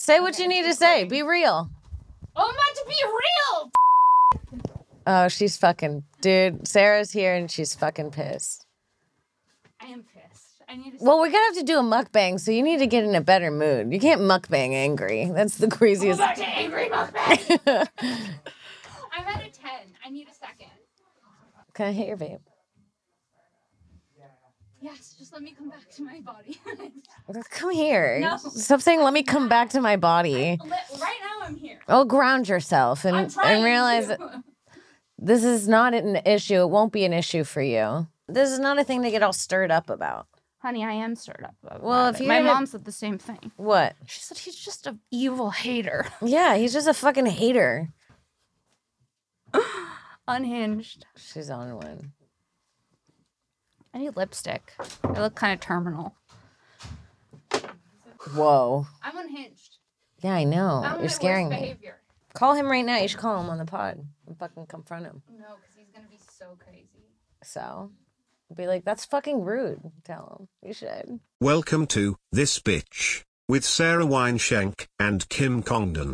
Say what you need to say. Be real. Oh, I'm about to be real. Oh, she's fucking... Dude, Sarah's here and she's fucking pissed. I am pissed. I need to... Well, we're going to have to do a mukbang, so you need to get in a better mood. You can't mukbang angry. That's the craziest... I'm about to angry mukbang. I'm at a 10. I need a second. Can I hit your vape? Yes, just let me come back to my body. Come here. No. Stop saying, let me come back to my body. Right now I'm here. Oh, ground yourself I'm and trying realize to. that this is not an issue. It won't be an issue for you. This is not a thing to get all stirred up about. Honey, I am stirred up about Well, it. if you My had a- mom said the same thing. What? She said he's just an evil hater. Yeah, he's just a fucking hater. Unhinged. She's on one. I need lipstick. I look kind of terminal. Whoa. I'm unhinged. Yeah, I know. I'm on You're my scaring worst me. behavior. Call him right now. You should call him on the pod and fucking confront him. No, because he's going to be so crazy. So, be like, that's fucking rude. Tell him. You should. Welcome to This Bitch with Sarah Wineshank and Kim Congdon.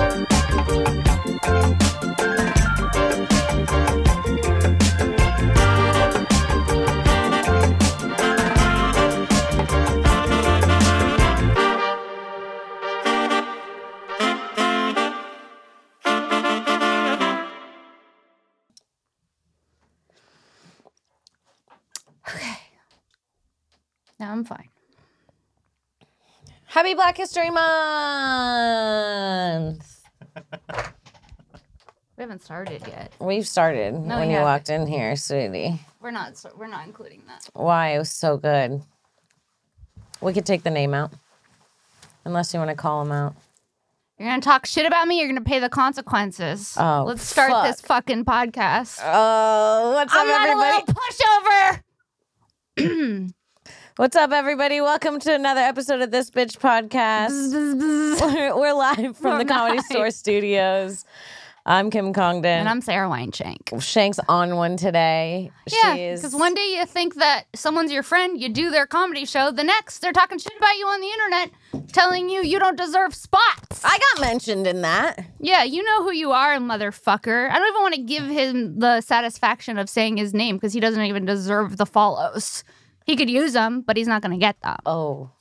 Now I'm fine. Happy Black History Month. We haven't started yet. We've started No, when we you haven't. walked in here, sweetie. We're not including that. Why? It was so good. We could take the name out. Unless you want to call him out. You're going to talk shit about me, you're going to pay the consequences. Oh, Let's start fuck. this fucking podcast. Oh, what's up, I'm not everybody? a little pushover. What's up, everybody? Welcome to another episode of This Bitch Podcast. We're live from the Comedy live. Store Studios. I'm Kim Congdon. And I'm Sarah Wineshank. Shank's on one today. Yeah, She's because one day you think that someone's your friend, you do their comedy show. The next, they're talking shit about you on the internet, telling you don't deserve spots. I got mentioned in that. Yeah, you know who you are, motherfucker. I don't even want to give him the satisfaction of saying his name because he doesn't even deserve the follows. He could use them, but he's not going to get them. Oh.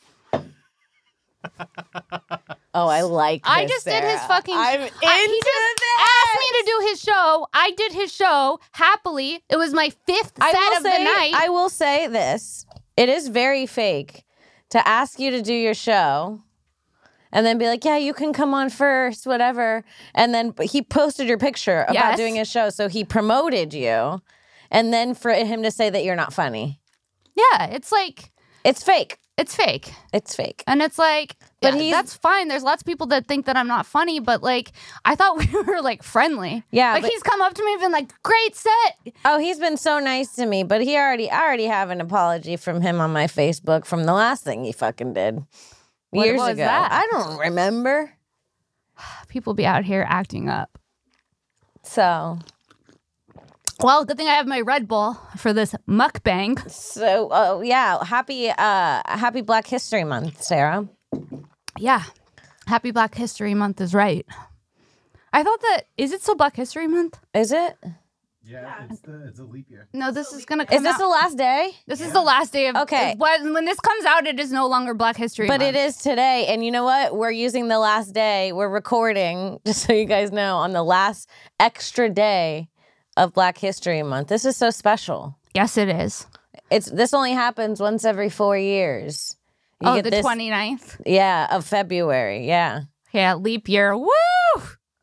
Oh, I like this, I just did his Sarah. fucking... I'm into he just asked me to do his show. I did his show happily. It was my fifth set of the night. I will say this. It is very fake to ask you to do your show and then be like, yeah, you can come on first, whatever. And then he posted your picture about Yes. doing his show, so he promoted you. And then for him to say that you're not funny. Yeah, it's like... It's fake. It's fake. It's fake. And it's like, But yeah, he's- that's fine. There's lots of people that think that I'm not funny, but like, I thought we were like friendly. Yeah, Like but- he's come up to me and been like, great set. Oh, he's been so nice to me, but I already have an apology from him on my Facebook from the last thing he fucking did What years was ago. that? I don't remember. People be out here acting up. So Well, good thing I have my Red Bull for this mukbang. yeah, happy Black History Month, Sarah. Yeah. Happy Black History Month is right. I thought that, is it still Black History Month? Is it? Yeah, it's a leap year. No, this is going to come Is this out. the last day? This is the last day of... Okay. When this comes out, it is no longer Black History But Month. it is today, and you know what? We're using the last day. We're recording, just so you guys know, on the last extra day of Black History Month. This is so special. Yes, it is. This only happens once every 4 years. You Oh, get the this- 29th? Yeah, of February. Yeah. Yeah, leap year. Woo! Woo!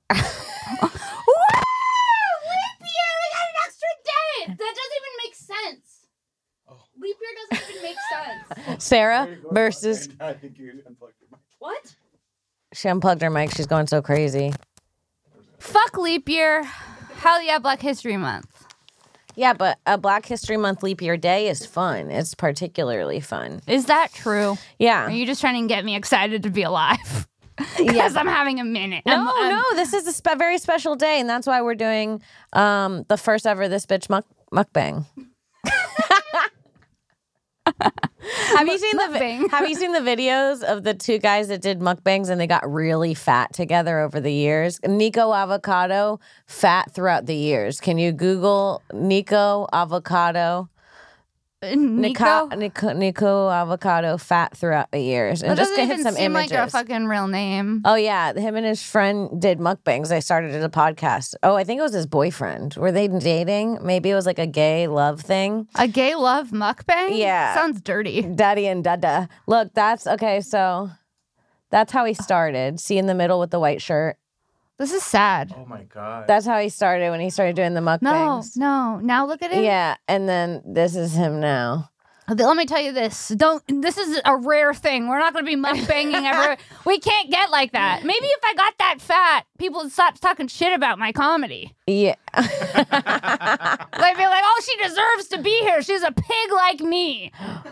Leap year! We got an extra day! That doesn't even make sense. Leap year doesn't even make sense. Sarah versus. I think you unplugged your mic. What? She unplugged her mic. She's going so crazy. Fuck leap year. Hell yeah, Black History Month. Yeah, but a Black History Month leap year day is fun. It's particularly fun. Is that true? Are Yeah. you just trying to get me excited to be alive? Yeah. Because I'm having a minute. No, this is a very special day, and that's why we're doing the first ever This Bitch mukbang. Have you seen Mukbang. Have you seen the videos of the two guys that did mukbangs and they got really fat together over the years? Nico Avocado, fat throughout the years. Can you Google Nico Avocado? Nico? Nico Avocado, fat throughout the years, and That just doesn't hit even some seem images. like a fucking real name. Oh yeah, him and his friend did mukbangs. They started as a podcast. Oh, I think it was his boyfriend. Were they dating? Maybe it was like a gay love thing. A gay love mukbang? Yeah. Sounds dirty. Daddy and Dada. Look, that's okay. So that's how he started. See in the middle with the white shirt. This is sad. Oh my god. That's how he started when he started doing the No, mukbangs. no. Now look at it. Yeah, and then this is him now. Let me tell you this. This is a rare thing. We're not going to be mukbanging ever. We can't get like that. Maybe if I got that fat, people would stop talking shit about my comedy. Yeah. They'd be like, oh, she deserves to be here. She's a pig like me.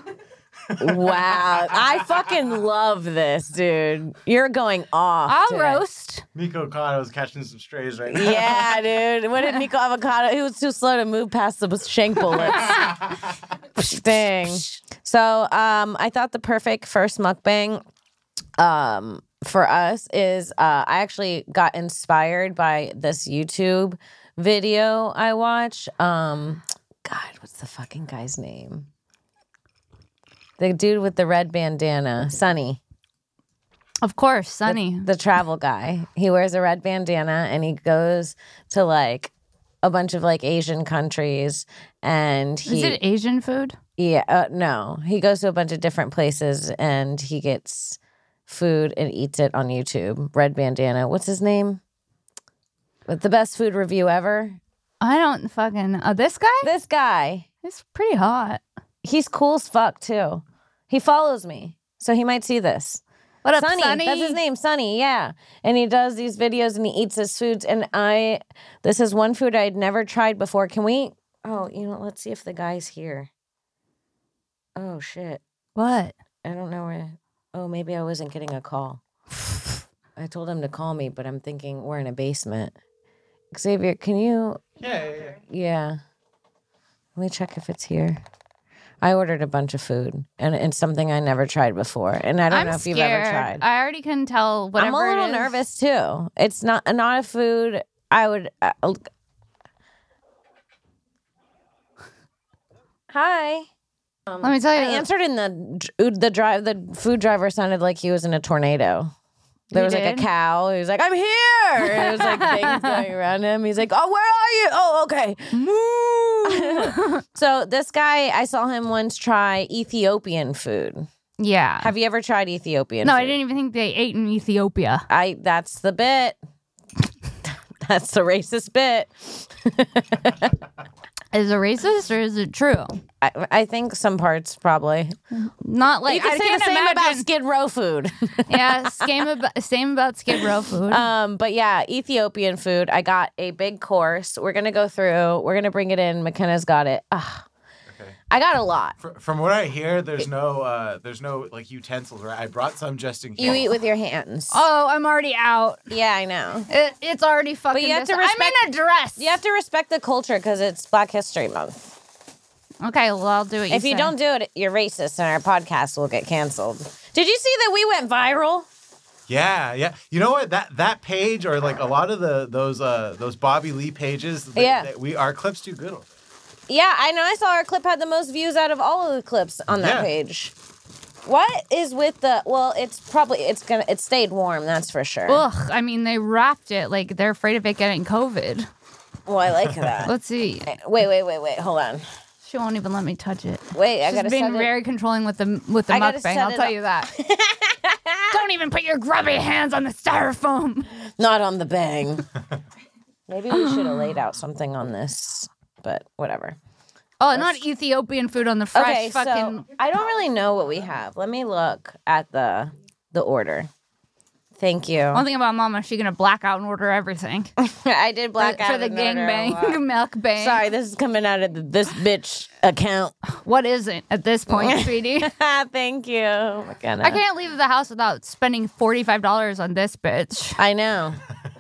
Wow. I fucking love this, dude. You're going off. I'll today. roast. Nico Cotto's catching some strays right now. Yeah, dude. What did Nico Avocado? He was too slow to move past the shank bullets. Dang. So, I thought the perfect first mukbang, for us is I actually got inspired by this YouTube video I watched. God, what's the fucking guy's name? The dude with the red bandana, Sonny. Of course, Sonny. The travel guy. He wears a red bandana and he goes to like a bunch of like Asian countries and he Is it Asian food? yeah, no. He goes to a bunch of different places and he gets food and eats it on YouTube. Red bandana. What's his name? With the best food review ever? I don't fucking... this guy? This guy. He's pretty hot. He's cool as fuck too. He follows me. So he might see this. What up, Sonny, Sonny? that's his name, Sonny, yeah. And he does these videos and he eats his foods. And this is one food I'd never tried before. Can we, let's see if the guy's here. Oh, shit. What? I don't know where, maybe I wasn't getting a call. I told him to call me, but I'm thinking we're in a basement. Xavier, can you, yeah. Let me check if it's here. I ordered a bunch of food, and it's something I never tried before, and I don't I'm know if scared. you've ever tried. I already can tell whatever I'm a little it is. nervous too. It's not a food I would. Hi. Let me tell I you. answered in the food driver sounded like he was in a tornado. There He was like a did? cow. He was like, "I'm here." And there was like things going around him. He's like, "Oh, where are you?" Oh, okay. Moo. So this guy, I saw him once try Ethiopian food. Yeah. Have you ever tried Ethiopian? No, food? I didn't even think they ate in Ethiopia. That's the bit. That's the racist bit. Is it racist or is it true? I think some parts probably. Not like You could I say can't the same about imagine. Skid Row food. Yeah, same about Skid Row food. But yeah, Ethiopian food. I got a big course. We're gonna go through. We're gonna bring it in. McKenna's got it. Okay. I got a lot. From what I hear, there's no like utensils, right? I brought some just in case. You eat with your hands. Oh, I'm already out. Yeah, I know. It's already fucking. you have to I'm respect- in a dress. You have to respect the culture because it's Black History Month. Okay, well I'll do it. If you don't do it, you're racist, and our podcast will get canceled. Did you see that we went viral? Yeah. You know what? That page or like a lot of those Bobby Lee pages. Our clips do good. Yeah, I know. I saw our clip had the most views out of all of the clips on that page. What is with the? Well, it stayed warm. That's for sure. Ugh, I mean they wrapped it like they're afraid of it getting COVID. Well, I like that. Let's see. Wait. Hold on. She won't even let me touch it. Wait, I She's gotta being set it. very controlling with the I gotta mukbang. set I'll it tell up. you that. Don't even put your grubby hands on the styrofoam. Not on the bang. Maybe we should have laid out something on this, but whatever. Oh, not Ethiopian food on the fresh Okay, fucking. so I don't really know what we have. Let me look at the order. Thank you. One thing about Mama, she's gonna black out and order everything I did black out for the and order a gangbang lot. milk bang. Sorry, this is coming out of this bitch account. What isn't at this point, sweetie? Thank you, McKenna. I can't leave the house without spending $45 on this bitch. I know.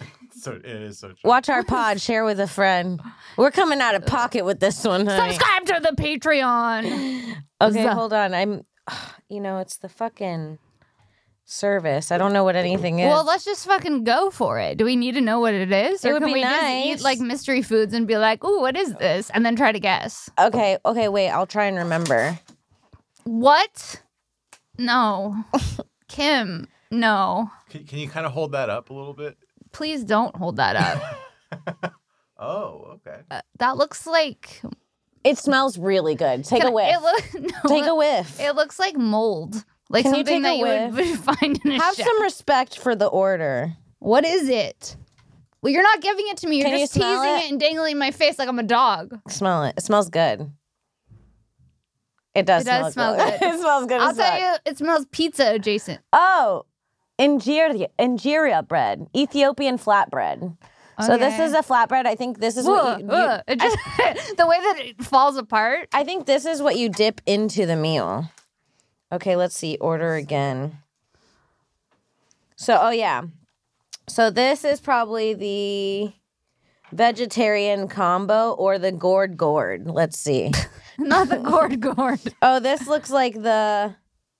It is so true. Watch our pod. Share with a friend. We're coming out of pocket with this one, honey. Subscribe to the Patreon. Okay, hold on. It's the fucking service. I don't know what anything is. Well, let's just fucking go for it. Do we need to know what it is? It Or would can be we just nice. eat like mystery foods and be like, ooh, what is this? And then try to guess. Okay, wait. I'll try and remember. What? No. Kim, no. Can you kind of hold that up a little bit? Please don't hold that up. Oh, okay. That looks like... It smells really good. Take a whiff. Take a whiff. It looks like mold. Like Can you something take a that you would find in a Have shop. some respect for the order. What is it? Well, you're not giving it to me. You're Can just you smell teasing it? it and dangling in my face like I'm a dog. Smell it. It smells good. It does smell good. It smells good I'll as fuck. tell you, it smells pizza adjacent. Oh, injera bread. Ethiopian flatbread. So this Okay. is a flatbread. I think this is what you It just, the way that it falls apart. I think this is what you dip into the meal. Okay, let's see. Order again. So, So this is probably the vegetarian combo or the gourd. Let's see. Not the gourd. Oh, this looks like the...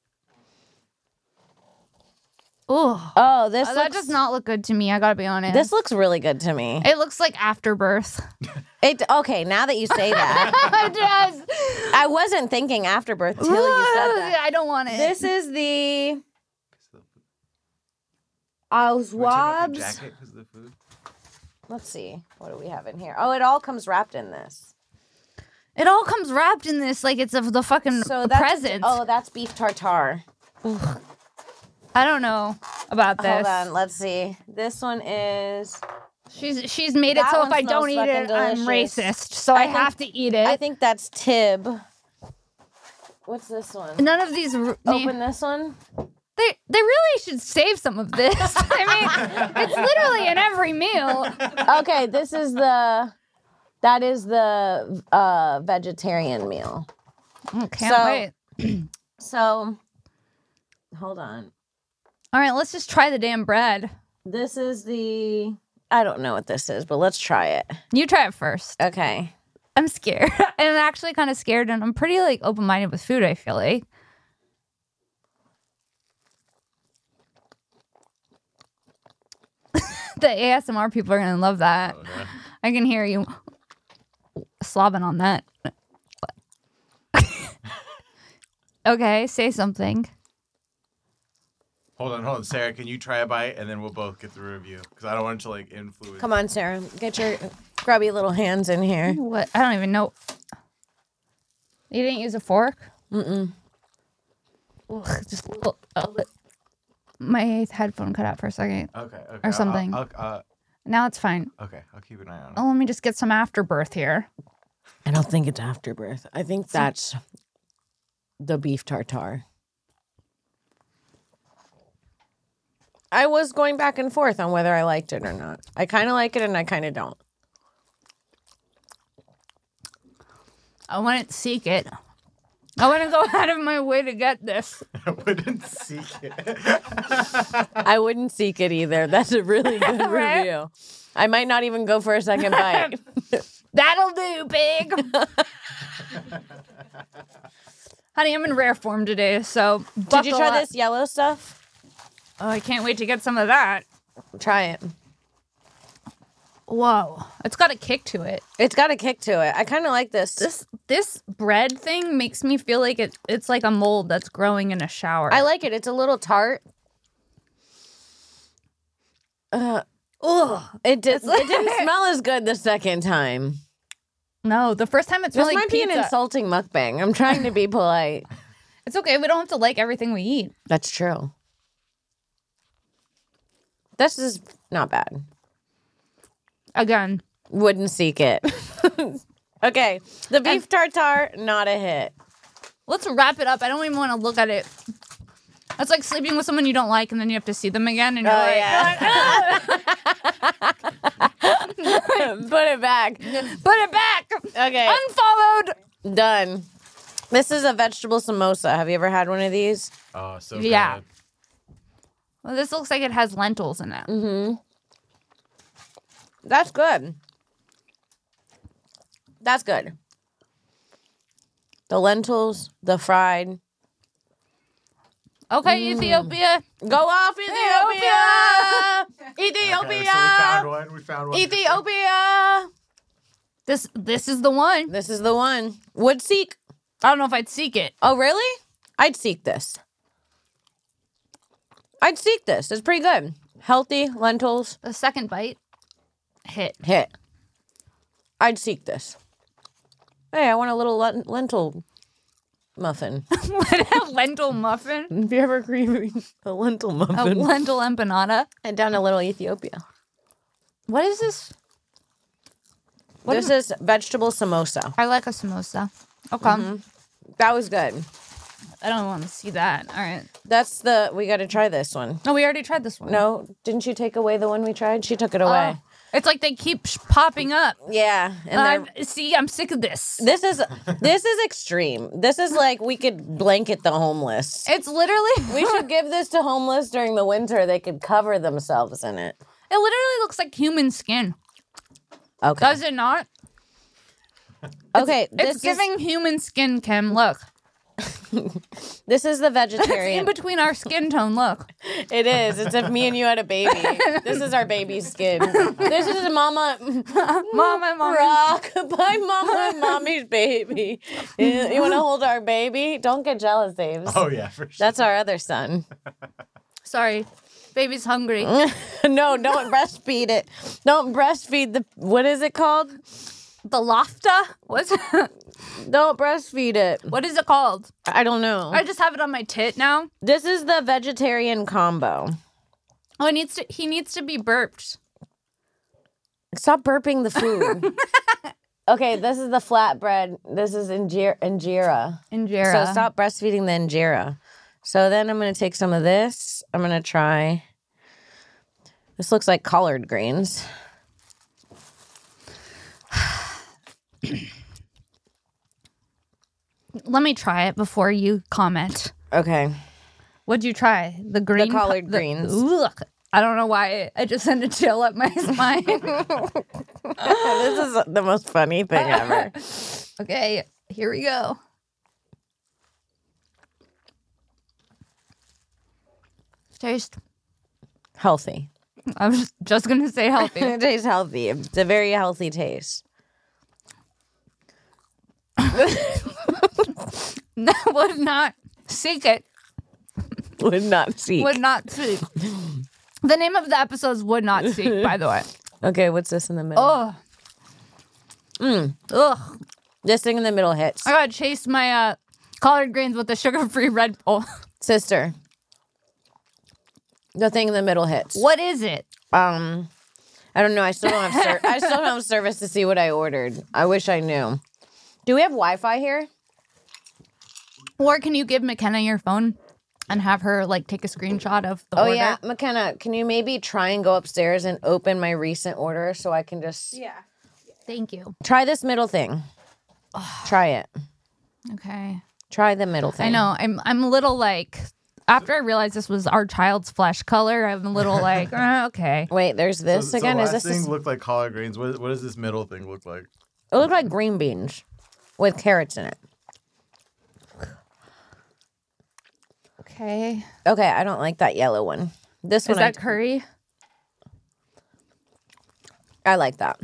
Ooh. Oh, this That looks... does not look good to me. I gotta be honest. This looks really good to me. It looks like afterbirth. Okay, now that you say that. It does. I wasn't thinking afterbirth till you said that. I don't want it. This is the Can we take off your Oswab's. jacket 'cause of the food? Let's see. What do we have in here? Oh, it all comes wrapped in this. It all comes wrapped in this like it's the fucking So that's present. that's beef tartare. I don't know about this. Hold on, let's see. This one is. She's made it That so one if I smells don't eat fucking it, I'm delicious. racist. So I think- have to eat it. I think that's Tib. What's this one? None of these. Open this one. They really should save some of this. I mean, it's literally in every meal. Okay, this is that is the vegetarian meal. Can't wait. So, hold on. All right, let's just try the damn bread. This is the. I don't know what this is, but let's try it. You try it first. Okay. I'm scared. I'm actually kind of scared, and I'm pretty like open-minded with food. I feel like. The ASMR people are gonna love that. Okay. I can hear you slobbing on that. Okay, say something. Hold on, Sarah. Can you try a bite and then we'll both get the review? Because I don't want it to like influence. Come on, Sarah. Get your grubby little hands in here. What? I don't even know. You didn't use a fork? Mm-mm. Ugh, just my headphone cut out for a second. Okay. Or something. Now it's fine. Okay, I'll keep an eye on it. Oh, let me just get some afterbirth here. I don't think it's afterbirth. I think that's the beef tartare. I was going back and forth on whether I liked it or not. I kind of like it and I kind of don't. I wouldn't seek it. I wouldn't go out of my way to get this. I wouldn't seek it. I wouldn't seek it either. That's a really good Right? review. I might not even go for a second bite. That'll do, pig. Honey, I'm in rare form today, so Did you try buckle up. this yellow stuff? Oh, I can't wait to get some of that. Try it. Whoa, it's got a kick to it. It's got a kick to it. I kind of like this. This bread thing makes me feel like it's like a mold that's growing in a shower. I like it. It's a little tart. It didn't smell as good the second time. No, the first time it This smelled like might be pizza. an insulting mukbang. I'm trying to be polite. It's okay. We don't have to like everything we eat. That's true. This is not bad. Again, Wouldn't seek it. Okay. The beef tartare, not a hit. let's wrap it up. I don't even want to look at it. That's like sleeping with someone you don't like, and then you have to see them again, and you're like, yeah. Put it back. put it back. Okay. Unfollowed. Done. This is a vegetable samosa. Have you ever had one of these? Oh, so Yeah. good. Well, this looks like it has lentils in it. Mm-hmm. That's good. That's good. The lentils, the fried. Okay, Ethiopia. Go off, Ethiopia! Ethiopia! Okay, so we found one. Ethiopia! This is the one. This is the one. Would seek. I don't know if I'd seek it. Oh, really? I'd seek this. I'd seek this. It's pretty good. Healthy lentils. The second bite hit. I'd seek this. Hey, I want a little lentil muffin. A lentil muffin. Have you ever creamed a lentil A muffin? lentil empanada. And down a little Ethiopia. What is this? This is vegetable samosa. I like a samosa. Okay. That was good. I don't want to see that. All right. We got to try this one. No, we already tried this one. No, didn't you take away the one we tried? She took it away. It's like they keep popping up. Yeah. And I'm sick of this. this is extreme. This is like we could blanket the homeless. It's literally. We should give this to homeless during the winter. They could cover themselves in it. It literally looks like human skin. Okay. Does it not? Okay. It's giving human skin, Kim. Look. This is the It's vegetarian. in between our skin tone. Look. It is. It's if me and you had a baby. This is our baby's skin. This is Mama Mama. Rock. Bye, Mama and Mommy's baby. You want to hold our baby? Don't get jealous, Aves. Oh yeah, for sure. That's our other son. Sorry. Baby's hungry. No, don't breastfeed it. Don't breastfeed what is it called? The lofta? Don't breastfeed it. What is it called? I don't know. I just have it on my tit now. This is the vegetarian combo. Oh, he needs to be burped. Stop burping the food. Okay, this is the flatbread. This is injera. Injera. So stop breastfeeding the injera. So then I'm going to take some of this. I'm going to try. This looks like collard greens. Let me try it before you comment. Okay. What'd you try? The green? The collard greens. Ugh. I don't know why. I just sent a chill up my spine. This is the most funny thing ever. Okay, here we go. Taste. Healthy. I was just going to say healthy. It tastes healthy. It's a very healthy taste. Would not seek it. Would not seek. Would not seek. The name of the episode is Would Not Seek, by the way. Okay, what's this in the middle? Oh. Ugh. This thing in the middle hits. I gotta chase my collard greens with the sugar-free Red Bull. Sister. The thing in the middle hits. What is it? I don't know. I still don't have I still don't have service to see what I ordered. I wish I knew. Do we have Wi-Fi here? Or can you give McKenna your phone and have her like take a screenshot of the Oh order? yeah, McKenna, can you maybe try and go upstairs and open my recent order so I can just Thank you. try this middle thing. Try it. Okay. Try the middle thing. I know. I'm a little like after I realized this was our child's flesh color, I'm a little like, okay. Wait, there's this So again. the Is last this? thing looked like collard greens. What does this middle thing look like? It looks like green beans with carrots in it. Okay. Okay, I don't like that yellow one. This Is one, that curry? I like that.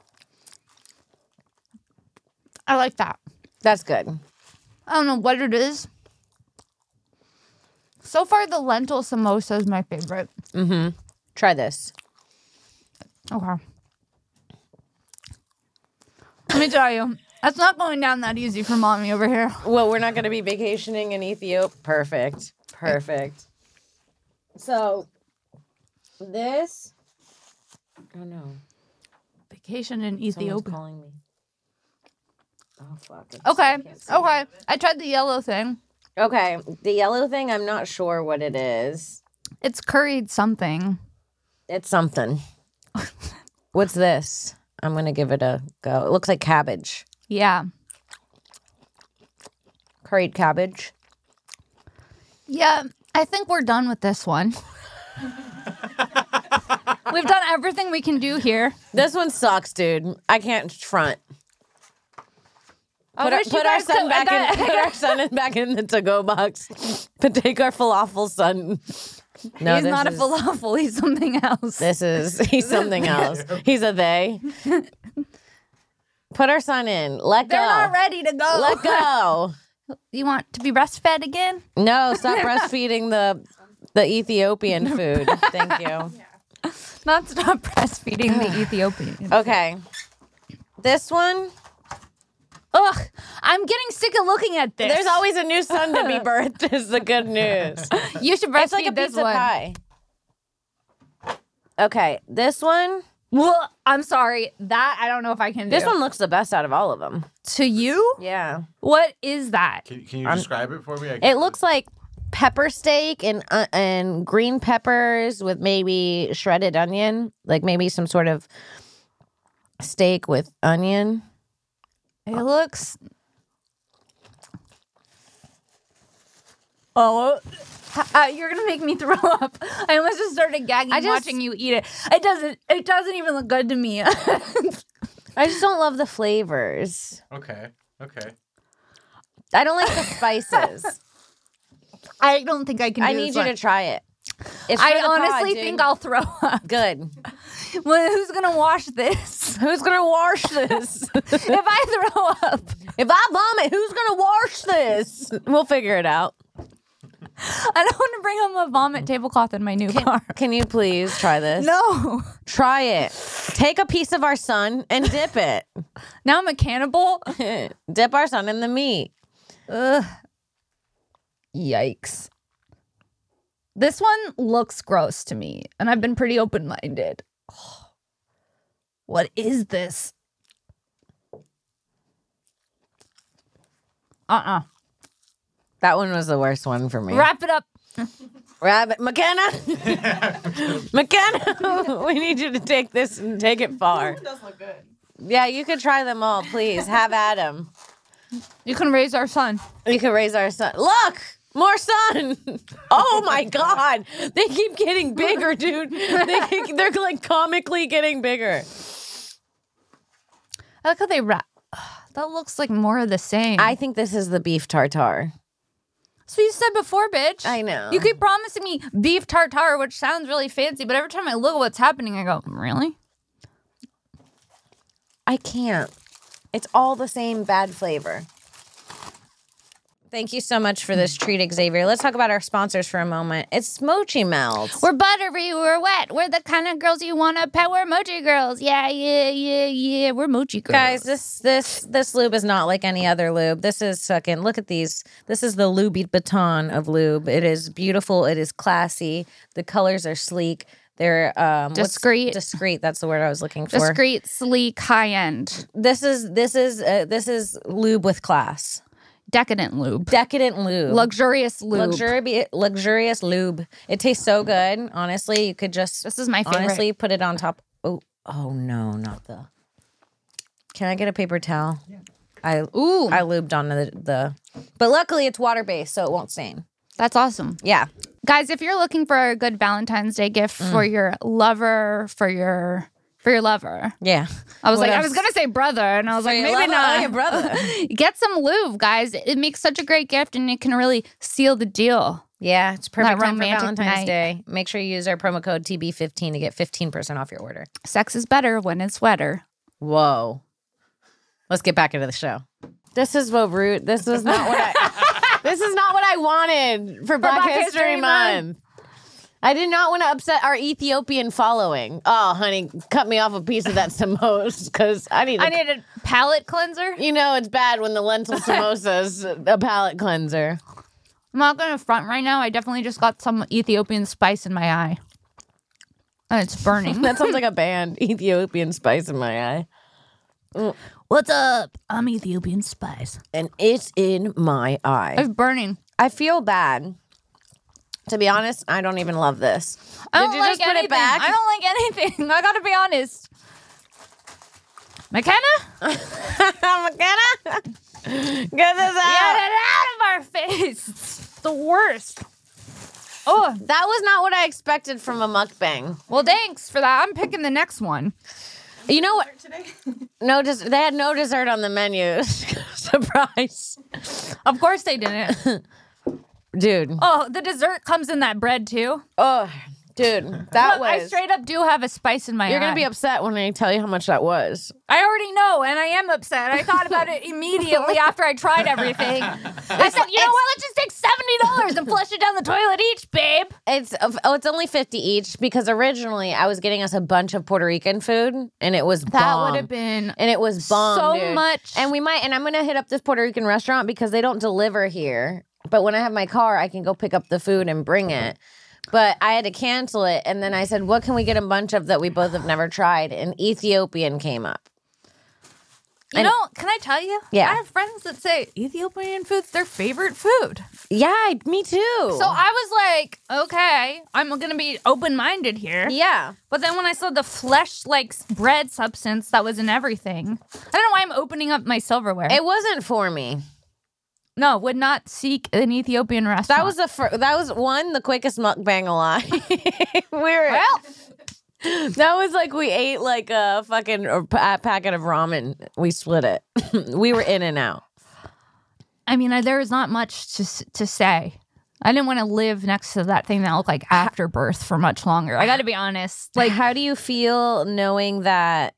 I like that. That's good. I don't know what it is. So far, the lentil samosa is my favorite. Try this. Okay. Let me tell you, that's not going down that easy for mommy over here. Well, we're not going to be vacationing in Ethiopia. Perfect. So, this. Oh no. Vacation in Someone's Ethiopia. calling me. Oh fuck. Okay. Okay. I tried the yellow thing. Okay. The yellow thing, I'm not sure what it is. It's curried something. It's something. What's this? I'm going to give it a go. It looks like cabbage. Yeah. Curried cabbage. Yeah. I think we're done with this one. We We've done everything we can do here. This one sucks, dude. I can't front. Put our son back in the to-go box. But take our falafel son. No, he's not a falafel. He's something else. He's something else. He's a they. Put our son in. Let go. They're not ready to go. Let go. You want to be breastfed again? No, stop breastfeeding the Ethiopian food. Thank you. Not stop breastfeeding the Ethiopian. Okay. This one. Ugh, I'm getting sick of looking at this. There's always a new son to be birthed is the good news. You should breastfeed It's like a this pizza one. pie. Okay, this one. Well, I'm sorry. That I don't know if I can do. This one looks the best out of all of them. To you? Yeah. What is that? Can you describe it for me? It looks like pepper steak and green peppers with maybe shredded onion, like maybe some sort of steak with onion. It looks. Oh, you're gonna make me throw up. I almost just started gagging watching you eat it. It doesn't even look good to me. I just don't love the flavors. Okay. I don't like the spices. I don't think I can. I need you to try it. It's I for the pod, honestly dude. think I'll throw up. Good. Well, who's gonna wash this? Who's gonna wash this? If I throw up, If I vomit, who's gonna wash this? We'll figure it out. I don't want to bring home a vomit tablecloth in my new car. Can you please try this? No. Try it. Take a piece of our son and dip it. Now I'm a cannibal. Dip our son in the meat. Ugh. Yikes. This one looks gross to me, and I've been pretty open-minded. Oh. What is this? That one was the worst one for me. Wrap it up. Rabbit. McKenna! McKenna! We need you to take this and take it far. It does look good. Yeah, you could try them all, please. Have at 'em. You can raise our son. You can raise our son. Look! More sun! Oh my God! They keep getting bigger, dude. They're like comically getting bigger. I like how they wrap. That looks like more of the same. I think this is the beef tartare. That's what you said before, bitch. I know. You keep promising me beef tartare, which sounds really fancy, but every time I look at what's happening, I go, really? I can't. It's all the same bad flavor. Thank you so much for this treat, Xavier. Let's talk about our sponsors for a moment. It's Mochi Melts. We're buttery, we're wet. We're the kind of girls you want to pet. We're mochi girls. Yeah. We're mochi girls. Guys, this lube is not like any other lube. This is fucking, look at these. This is the Louis Vuitton of lube. It is beautiful. It is classy. The colors are sleek. They're discreet. Discreet. That's the word I was looking for. Discreet, sleek, high end. This is lube with class. Decadent lube. Decadent lube. Luxurious lube. Luxurious lube. It tastes so good. Honestly, you could just. This is my favorite. Honestly, put it on top. Oh no, not the. Can I get a paper towel? Yeah. I lubed on the. But luckily, it's water based, so it won't stain. That's awesome. Yeah. Guys, if you're looking for a good Valentine's Day gift for your lover, for your lover. Yeah. I was I was going to say brother, and I was like, maybe not. Your brother. Get some lube, guys. It makes such a great gift, and it can really seal the deal. Yeah, it's perfect That time for romantic Valentine's night. Day. Make sure you use our promo code TB15 to get 15% off your order. Sex is better when it's wetter. Whoa. Let's get back into the show. This is what root. This is not what I. This is not what I wanted for Black History Month. I did not want to upset our Ethiopian following. Oh, honey, cut me off a piece of that samosa because I need a palate cleanser. You know it's bad when the lentil samosa is a palate cleanser. I'm not going to front right now. I definitely just got some Ethiopian spice in my eye. And it's burning. That sounds like a band. Ethiopian Spice in my eye. What's up? I'm Ethiopian Spice. And it's in my eye. It's burning. I feel bad. To be honest, I don't even love this. Did you just put it back? I don't like anything. I gotta be honest. McKenna? McKenna? Get this out. Get it out of our face. It's the worst. Oh, That was not what I expected from a mukbang. well, thanks for that. I'm picking the next one. You know what? No, they had no dessert on the menu. Surprise. Of course they didn't. Dude. Oh, the dessert comes in that bread too. Oh, dude. That Look, I was... straight up do have a spice in my You're going eye. to be upset when I tell you how much that was. I already know, and I am upset. I thought about it immediately after I tried everything. I said, you know what? Let's just take $70 and flush it down the toilet each, babe. It's only 50 each because originally I was getting us a bunch of Puerto Rican food and it was That bomb. would have been And it was bomb, so dude. much. And I'm going to hit up this Puerto Rican restaurant because they don't deliver here. But when I have my car, I can go pick up the food and bring it. But I had to cancel it. And then I said, what can we get a bunch of that we both have never tried? And Ethiopian came up. You know, can I tell you? Yeah. I have friends that say Ethiopian food's their favorite food. Yeah, me too. So I was like, okay, I'm going to be open-minded here. yeah. But then when I saw the flesh-like bread substance that was in everything, I don't know why I'm opening up my silverware. It wasn't for me. No, would not seek an Ethiopian restaurant. That was the quickest mukbang alive. That was like we ate like a fucking packet of ramen. We split it. We were in and out. I mean, there is not much to say. I didn't want to live next to that thing that looked like afterbirth for much longer. I got to be honest. Like, how do you feel knowing that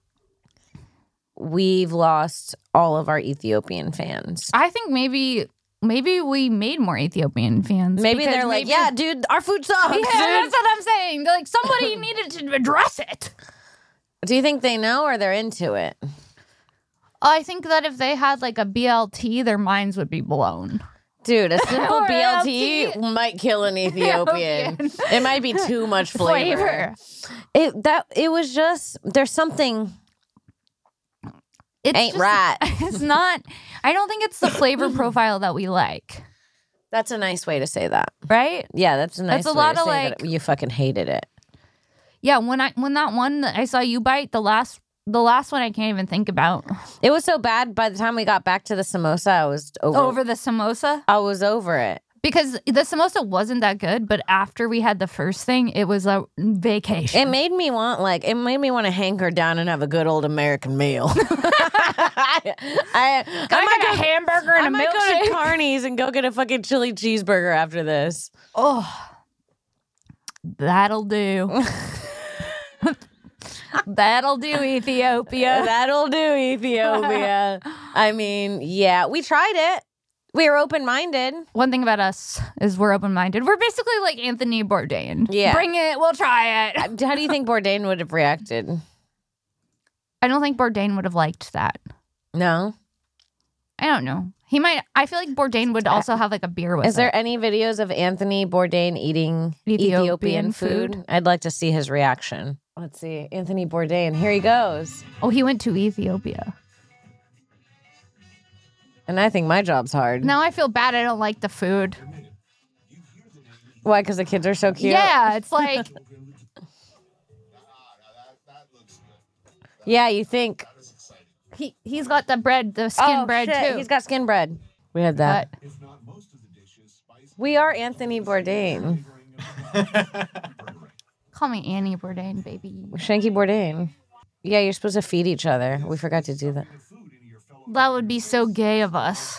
we've lost all of our Ethiopian fans? I think maybe we made more Ethiopian fans. Maybe because they're like, yeah, dude, our food sucks. Yeah, dude. that's what I'm saying. They're like, somebody needed to address it. Do you think they know or they're into it? I think that if they had like a BLT, their minds would be blown. Dude, a simple Or BLT might kill an Ethiopian. It might be too much flavor. It was just, there's something It's ain't just- right. It's not. I don't think it's the flavor profile that we like, That's a nice way to say that. right? Yeah, that's a nice That's a way lot to of, say like- that you fucking hated it. Yeah, when that one that I saw you bite, the last one I can't even think about. It was so bad by the time we got back to the samosa, I was Over the samosa? I was over it. Because the samosa wasn't that good, but after we had the first thing, it was a vacation. It made me want to hanker down and have a good old American meal. I might get a hamburger and I a might go milkshake. to Carney's and go get a fucking chili cheeseburger after this. Oh, that'll do. That'll do, Ethiopia. That'll do, Ethiopia. I mean, yeah, we tried it. We were open-minded. One thing about us is we're open-minded. We're basically like Anthony Bourdain. Yeah. Bring it, we'll try it. How do you think Bourdain would have reacted? I don't think Bourdain would have liked that. No? I don't know. He might. I feel like Bourdain would also have like a beer with Is there it. any videos of Anthony Bourdain eating Ethiopian Ethiopian food? I'd like to see his reaction. Let's see. Anthony Bourdain. Here he goes. Oh, he went to Ethiopia. And I think my job's hard. Now I feel bad I don't like the food. Why? Because the kids are so cute? Yeah, it's like, Yeah, you think. he's got the bread, the skin bread shit. too. He's got skin bread. We had that. But We are Anthony Bourdain. call me Annie Bourdain, baby. Shanky Bourdain. Yeah, you're supposed to feed each other. We forgot to do that. That would be so gay of us.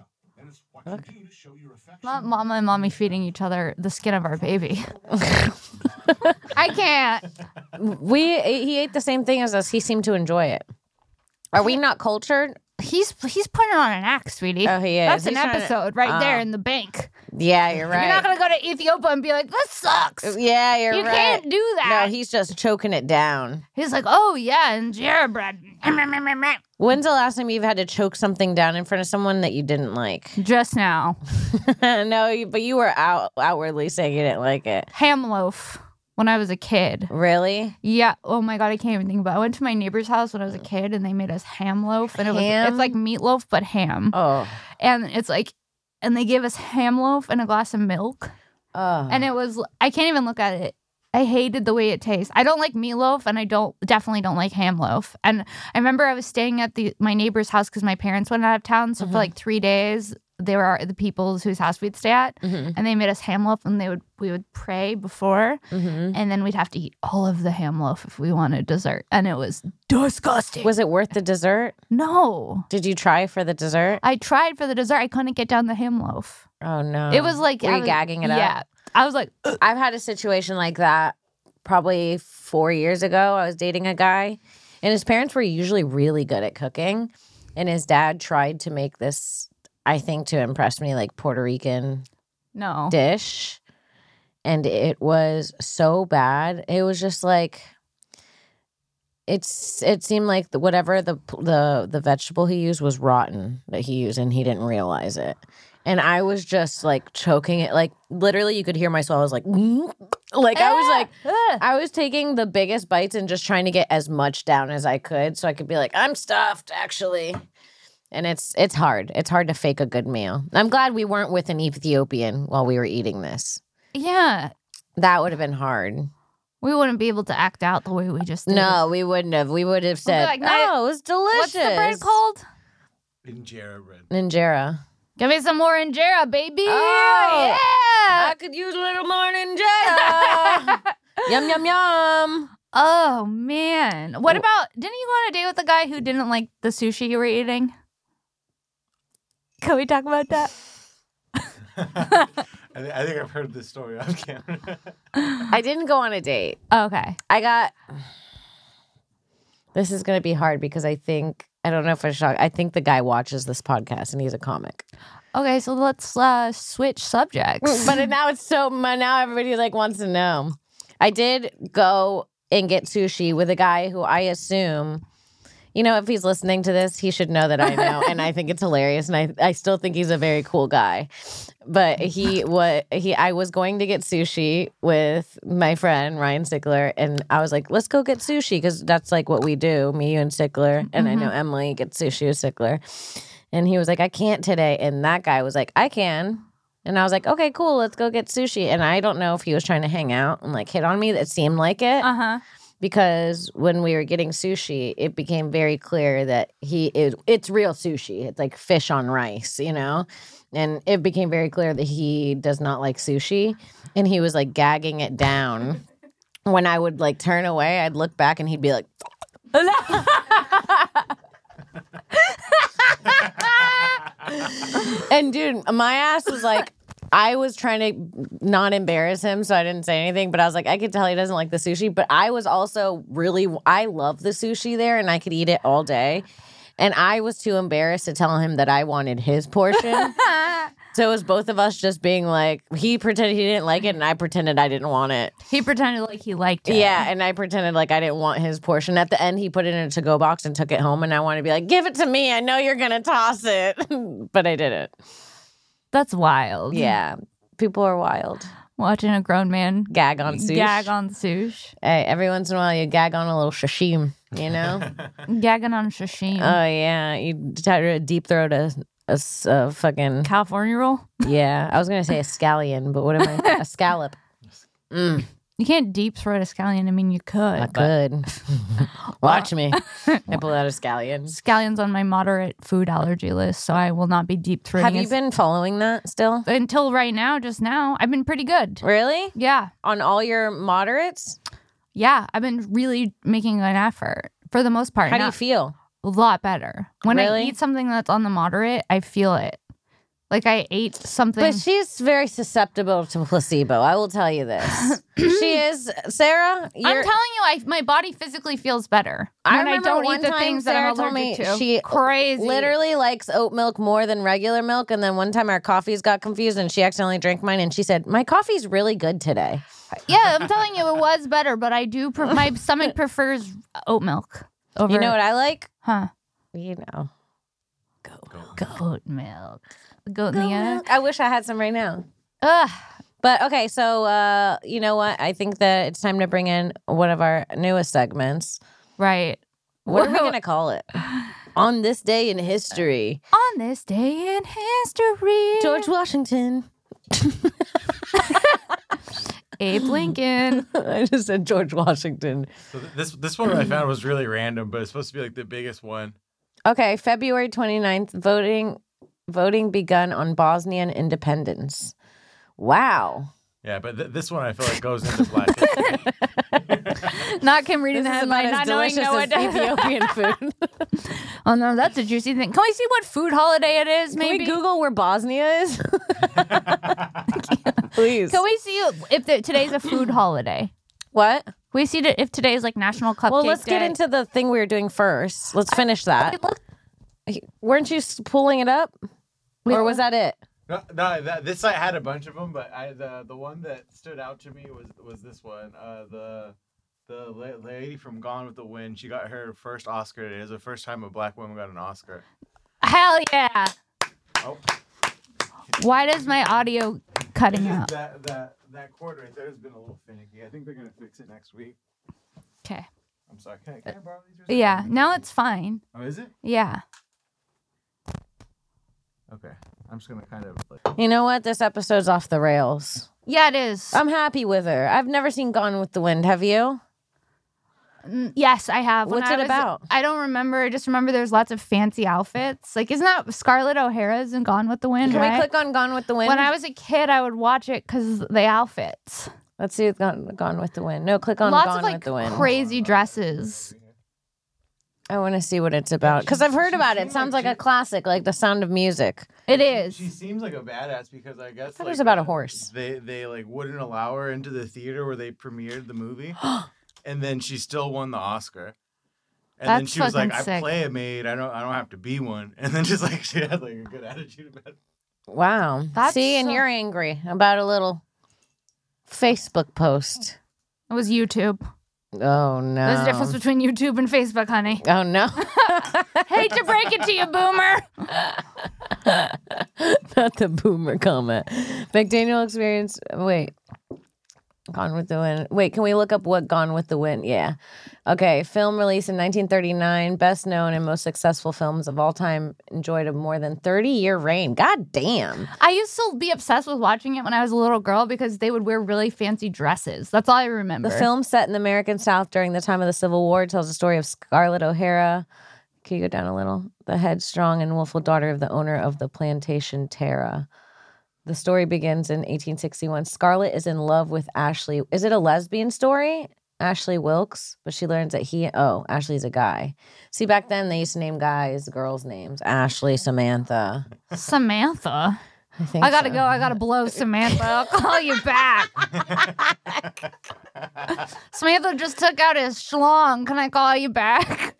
Not mama and mommy feeding each other the skin of our baby. I can't. He ate the same thing as us. He seemed to enjoy it. Are we not cultured? He's putting on an act, sweetie. Oh, he is. That's He's an trying to- episode right there in the bank. Yeah, you're right. You're not gonna go to Ethiopia and be like, "This sucks." Yeah, you're You right. can't do that. No, he's just choking it down. He's like, "Oh yeah, injera bread." When's the last time you've had to choke something down in front of someone that you didn't like? Just now, No, but you were outwardly saying you didn't like it. ham loaf when I was a kid. Really? Yeah. Oh my god, I can't even think about it. I went to my neighbor's house when I was a kid, and they made us ham loaf, and Ham? it's like meatloaf but ham, Oh. and it's like, and they gave us ham loaf and a glass of milk, Oh. and it was, I can't even look at it. I hated the way it tastes. I don't like meatloaf, and I definitely don't like ham loaf. And I remember I was staying at my neighbor's house because my parents went out of town, so for like 3 days they were the people whose house we'd stay at, and they made us ham loaf, and we would pray before, and then we'd have to eat all of the ham loaf if we wanted dessert, and it was disgusting. Was it worth the dessert? No. Did you try for the dessert? I tried for the dessert. I couldn't get down the ham loaf. Oh no! It was like Were you gagging it up? Yeah, I was like, ugh. I've had a situation like that probably 4 years ago. I was dating a guy, and his parents were usually really good at cooking, and his dad tried to make this, I think, to impress me, like Puerto Rican dish, and it was so bad. It was just like it seemed like whatever the vegetable he used was rotten that he used, and he didn't realize it. And I was just like choking it, like literally you could hear my soul. I was like, I was taking the biggest bites and just trying to get as much down as I could so I could be like, I'm stuffed actually. And it's hard. It's hard to fake a good meal. I'm glad we weren't with an Ethiopian while we were eating this. Yeah. That would have been hard. We wouldn't be able to act out the way we just did. No, we wouldn't have. We would have said, like, oh, it was delicious. What's the bread called? Injera bread. Injera. Give me some more injera, baby. Oh, yeah. I could use a little more injera. Yum, yum, yum. Oh, man. What about, didn't you go on a date with a guy who didn't like the sushi you were eating? Can we talk about that? I think I've heard this story on camera. I didn't go on a date. Okay. This is going to be hard because I don't know if I think the guy watches this podcast and he's a comic. Okay, so let's switch subjects. But now everybody like wants to know. I did go and get sushi with a guy who I assume, if he's listening to this, he should know that I know. And I think it's hilarious. And I still think he's a very cool guy. But I was going to get sushi with my friend, Ryan Sickler. And I was like, let's go get sushi because that's like what we do, me, you, and Sickler. And I know Emily gets sushi with Sickler. And he was like, I can't today. And that guy was like, I can. And I was like, okay, cool. Let's go get sushi. And I don't know if he was trying to hang out and like hit on me. That seemed like it. Because when we were getting sushi, it became very clear that it's real sushi. It's like fish on rice, And it became very clear that he does not like sushi. And he was like gagging it down. When I would like turn away, I'd look back and he'd be like, and dude, my ass was like, I was trying to not embarrass him, so I didn't say anything. But I was like, I could tell he doesn't like the sushi. But I was also I love the sushi there, and I could eat it all day. And I was too embarrassed to tell him that I wanted his portion. So it was both of us just being like, he pretended he didn't like it, and I pretended I didn't want it. He pretended like he liked it. Yeah, and I pretended like I didn't want his portion. At the end, he put it in a to-go box and took it home, and I wanted to be like, give it to me. I know you're going to toss it. But I didn't. That's wild. Yeah. People are wild. Watching a grown man gag on sushi. Hey, every once in a while you gag on a little sashimi, Gagging on sashimi. Oh, yeah. You try to deep throat a fucking... California roll? Yeah. I was going to say a scallion, but what am I? A scallop. Mm. You can't deep throat a scallion. I mean, you could. I could. Watch me. I pull out a scallion. Scallion's on my moderate food allergy list, so I will not be deep throating. Have you been following that still? Until right now, just now. I've been pretty good. Really? Yeah. On all your moderates? Yeah. I've been really making an effort for the most part. How do you feel? A lot better. When really? I eat something that's on the moderate, I feel it. Like I ate something. But she's very susceptible to placebo. I will tell you this. She is. Sarah, I'm telling you, my body physically feels better. I don't eat the things Sarah that I'm told me allergic to. she crazy. Literally likes oat milk more than regular milk. And then one time our coffees got confused and she accidentally drank mine. And she said, my coffee's really good today. Yeah, I'm telling you, it was better. But I do. My stomach prefers oat milk. Over, you know what I like? Huh? Goat milk. Goat in the attic. I wish I had some right now. Ugh. But okay, so you know what? I think that it's time to bring in one of our newest segments. Right. What are we going to call it? On this day in history. On this day in history. George Washington. Abe Lincoln. I just said George Washington. So this one I found was really random, but it's supposed to be like the biggest one. Okay, February 29th, voting begun on Bosnian independence. Wow. Yeah, but this one I feel like goes into Black history. Not Kim reading This the is headline, about as not knowing delicious as Ethiopian food. Oh no, that's a juicy thing. Can we see what food holiday it is? Can Maybe we Google where Bosnia is? Please. Can we see if today's a food holiday? What? Can we see if today's like National Cupcake Well, let's get Day? into the thing we were doing first. Let's finish that. Wait, look. Weren't you pulling it up? Or was that it? No, this site had a bunch of them, but the one that stood out to me was this one. The lady from Gone with the Wind. She got her first Oscar today. It was the first time a black woman got an Oscar. Hell yeah! Oh, Why does my audio cutting out? That chord right there has been a little finicky. I think they're gonna fix it next week. Okay. I'm sorry. Can I borrow these? Or something? Yeah. Now it's fine. Oh, is it? Yeah. Okay. I'm just gonna kind of like. You know what? This episode's off the rails. Yeah, it is. I'm happy with her. I've never seen Gone with the Wind. Have you? Yes, I have. When What's I it was- about? I don't remember. I just remember there's lots of fancy outfits. Like, isn't that Scarlett O'Hara's in Gone with the Wind? Can right? we click on Gone with the Wind? When I was a kid, I would watch it because the outfits. Let's see Gone with the Wind. No, click on Lots Gone of like with the Wind. crazy dresses. I want to see what it's about because I've heard about it. It sounds like a classic, like The Sound of Music. It is. She seems like a badass because I guess thought it was about a horse. They like wouldn't allow her into the theater where they premiered the movie, and then she still won the Oscar. And then That's she was like, fucking "I sick. play a maid. I don't have to be one." And then just like she had like a good attitude about it. Wow. That's See, and so- you're angry about a little Facebook post. It was YouTube. Oh no. There's a difference between YouTube and Facebook, honey. Oh no. Hate to break it to you, boomer. Not the boomer comment. McDaniel experience. Wait. Gone with the Wind. Wait, can we look up what Gone with the Wind? Yeah. Okay. Film released in 1939. Best known and most successful films of all time. Enjoyed a more than 30-year reign. God damn. I used to be obsessed with watching it when I was a little girl because they would wear really fancy dresses. That's all I remember. The film set in the American South during the time of the Civil War tells the story of Scarlett O'Hara. Can you go down a little? The headstrong and willful daughter of the owner of the plantation Tara. The story begins in 1861. Scarlett is in love with Ashley. Is it a lesbian story? Ashley Wilkes, but she learns that Ashley's a guy. See, back then they used to name guys girls' names. Ashley, Samantha. Samantha. I think I gotta so. go. I gotta blow Samantha. I'll call you back. Samantha just took out his schlong. Can I call you back?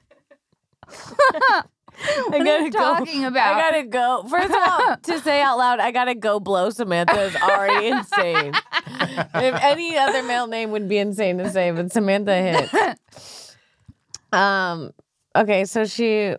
What are you talking about? I gotta go. First of all, to say out loud, I gotta go blow Samantha is already insane. If any other male name would be insane to say, but Samantha hits. Okay, so she.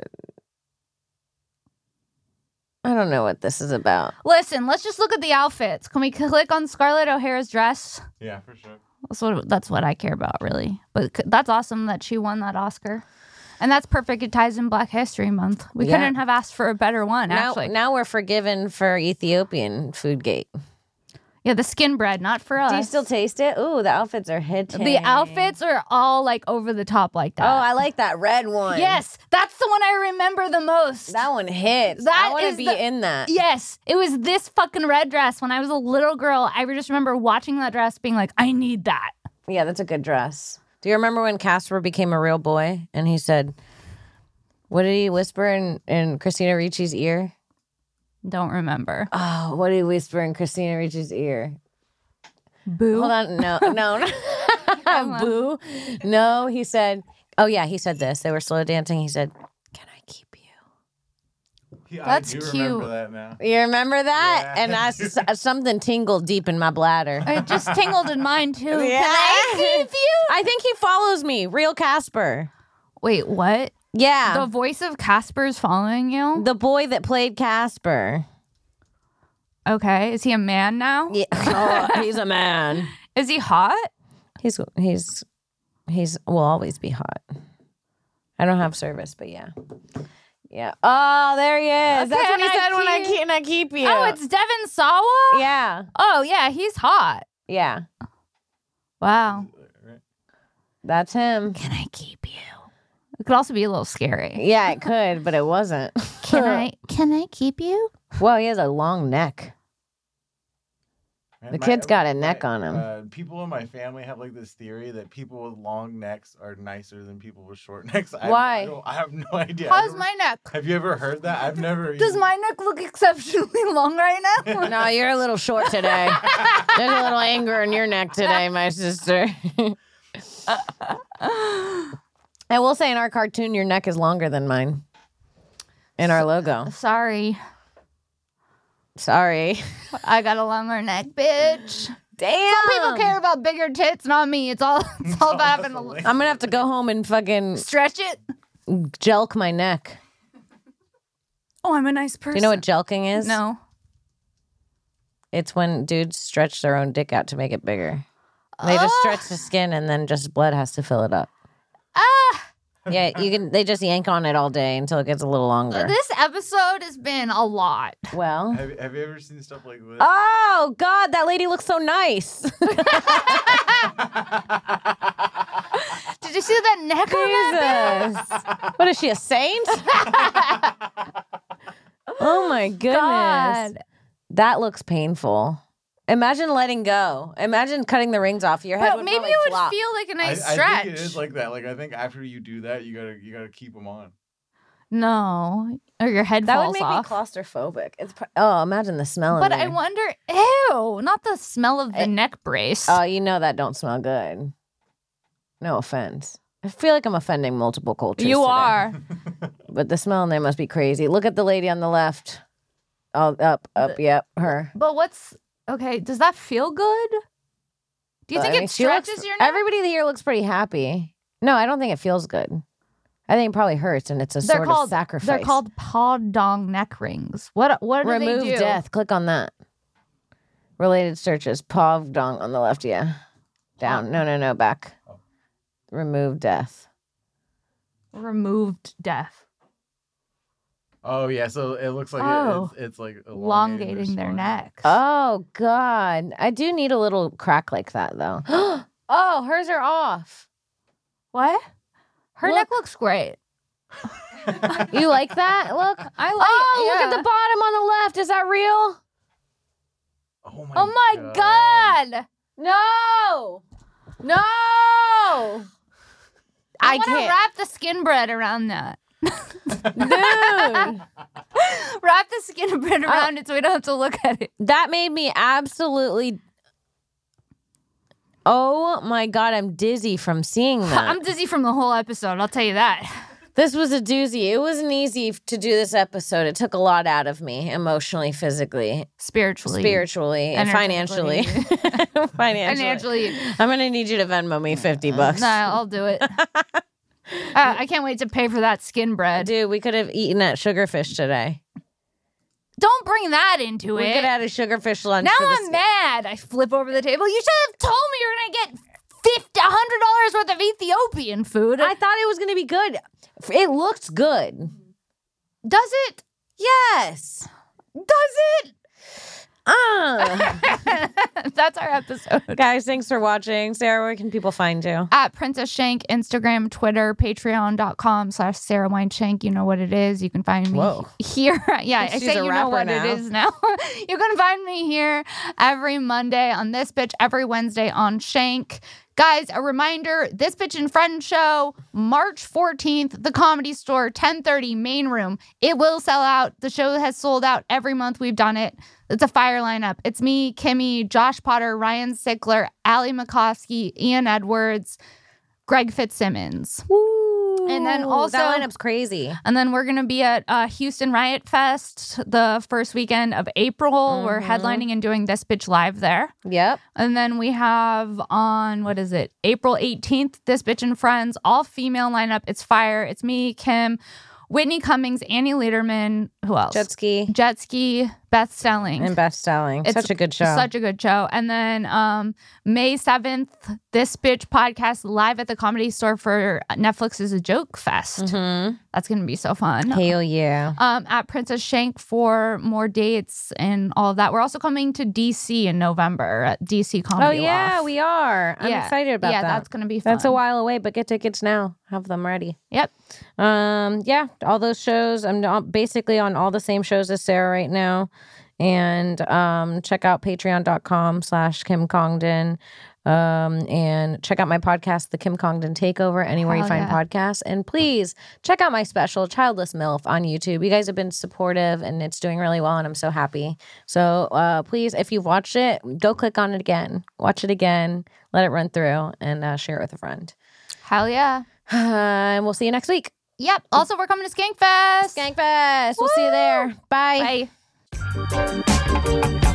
I don't know what this is about. Listen, let's just look at the outfits. Can we click on Scarlett O'Hara's dress? Yeah, for sure. That's what I care about, really. But that's awesome that she won that Oscar. And that's perfect. It ties in Black History Month. We Yeah. couldn't have asked for a better one, actually. Now we're forgiven for Ethiopian Foodgate. Yeah, the skin bread, not for us. Do you still taste it? Ooh, the outfits are hitting. The outfits are all like over the top like that. Oh, I like that red one. Yes, that's the one I remember the most. That one hits. That I want is to be the- in that. Yes, it was this fucking red dress when I was a little girl. I just remember watching that dress being like, I need that. Yeah, that's a good dress. Do you remember when Casper became a real boy and he said, what did he whisper in Christina Ricci's ear? Don't remember. Oh, what did he whisper in Christina Ricci's ear? Boo. Hold on. No. Boo. No, he said, oh yeah, he said this. They were slow dancing. He said, can I keep you? Yeah, That's I do cute. remember that now. You remember that? Yeah. And something tingled deep in my bladder. It just tingled in mine too. Yeah. Can I keep you? I think he follows me. Real Casper. Wait, what? Yeah. The voice of Casper's following you? The boy that played Casper. Okay. Is he a man now? Yeah. Oh, he's a man. Is he hot? He's will always be hot. I don't have service, but yeah. Yeah. Oh, there he is. That's what he said when I keep you. Oh, it's Devin Sawa? yeah. Oh, yeah, he's hot. Yeah. Wow. That's him. Can I keep you? It could also be a little scary. Yeah, it could, but it wasn't. Can can I keep you? Well, he has a long neck. Man, The kid's got a neck on him. People in my family have like this theory that people with long necks are nicer than people with short necks. Why? I have no idea. How's my neck? Have you ever heard that? I've never. Does my neck look exceptionally long right now? No, you're a little short today. There's a little anger in your neck today, my sister. I will say in our cartoon, your neck is longer than mine. In our logo. Sorry. Sorry. I got a longer neck, bitch. Damn. Some people care about bigger tits, not me. It's all about having a I'm going to have to go home and fucking stretch it. jelk my neck. Oh, I'm a nice person. Do you know what jelking is? No. It's when dudes stretch their own dick out to make it bigger. They just stretch the skin and then just blood has to fill it up. Yeah, they just yank on it all day until it gets a little longer. This episode has been a lot. Well. Have you ever seen stuff like this? Oh, God, that lady looks so nice. Did you see that neck on that Jesus. What is she, a saint? Oh, my goodness. God. That looks painful. Imagine letting go. Imagine cutting the rings off your head. But would maybe probably it would flop. feel like a nice I stretch. think it is like that. Like I think after you do that, you gotta keep them on. No. Or your head That falls would make off. me claustrophobic. Imagine the smell in But there. I wonder, ew, not the smell of the neck brace. Oh, you know that don't smell good. No offense. I feel like I'm offending multiple cultures you today. are. But the smell in there must be crazy. Look at the lady on the left. Oh, up, yep, her. But okay, does that feel good? Do you think it stretches your neck? Everybody here looks pretty happy. No, I don't think it feels good. I think it probably hurts, and it's a sort of sacrifice. They're called Podong neck rings. What do Remove they do? death. Click on that. Related searches. Podong on the left, yeah. Down. No, back. Remove death. Removed death. Oh yeah, so it looks like it's like elongating their necks. Oh, God. I do need a little crack like that, though. Oh, hers are off. What? Her Look. neck looks great. You like that? Look. I like Look at the bottom on the left. Is that real? Oh my God. No. I want to can't. wrap the skin bread around that. Dude. Wrap the skin bread around it so we don't have to look at it. That made me absolutely... Oh, my God. I'm dizzy from seeing that. I'm dizzy from the whole episode, I'll tell you that. This was a doozy. It wasn't easy to do this episode. It took a lot out of me, emotionally, physically, spiritually, and financially. Financially. I'm going to need you to Venmo me $50. Nah, I'll do it. I can't wait to pay for that skin bread. Dude, we could have eaten at Sugarfish today. Don't bring that into We it. could have had a Sugarfish lunch. Now for I'm mad. I flip over the table. You should have told me you're going to get $100 worth of Ethiopian food. I thought it was going to be good. It looked good. Does it? Yes. Does it? That's our episode. Guys, thanks for watching. Sarah, where can people find you? At Princess Shank, Instagram, Twitter, patreon.com/Sarah Wineshank. You know what it is. You can find me here. Yeah, I She's say a you know what rapper it is now. You can find me here every Monday on This Bitch, every Wednesday on Shank. Guys, a reminder, This Bitch and Friends show, March 14th, the Comedy Store, 10:30, main room. It will sell out. The show has sold out every month we've done it. It's a fire lineup. It's me, Kimmy, Josh Potter, Ryan Sickler, Allie McCoskey, Ian Edwards, Greg Fitzsimmons. And then also that lineup's crazy. And then we're going to be at Houston Riot Fest the first weekend of April. We're headlining and doing This Bitch Live there. Yep. And then we have on, April 18th, This Bitch and Friends, all female lineup. It's fire. It's me, Kim, Whitney Cummings, Annie Lederman. Who else? Jet ski. best-selling. And best-selling. It's Such a good show. Such a good show. And then May 7th, This Bitch podcast live at the Comedy Store for Netflix's A Joke Fest. Mm-hmm. That's going to be so fun. Hell yeah. At Princess Shank for more dates and all of that. We're also coming to DC in November at DC Comedy Loft. We are. I'm excited about that. Yeah, that's going to be fun. That's a while away, but get tickets now. Have them ready. Yep. Yeah, all those shows. I'm basically on all the same shows as Sarah right now. And check out patreon.com/Kim Congdon. And check out my podcast, The Kim Congdon Takeover, anywhere you find podcasts. And please check out my special, Childless MILF, on YouTube. You guys have been supportive and it's doing really well and I'm so happy. So please, if you've watched it, go click on it again. Watch it again. Let it run through and share it with a friend. Hell yeah. And we'll see you next week. Yep. Also, we're coming to Skankfest. Skankfest. We'll see you there. Bye. Bye.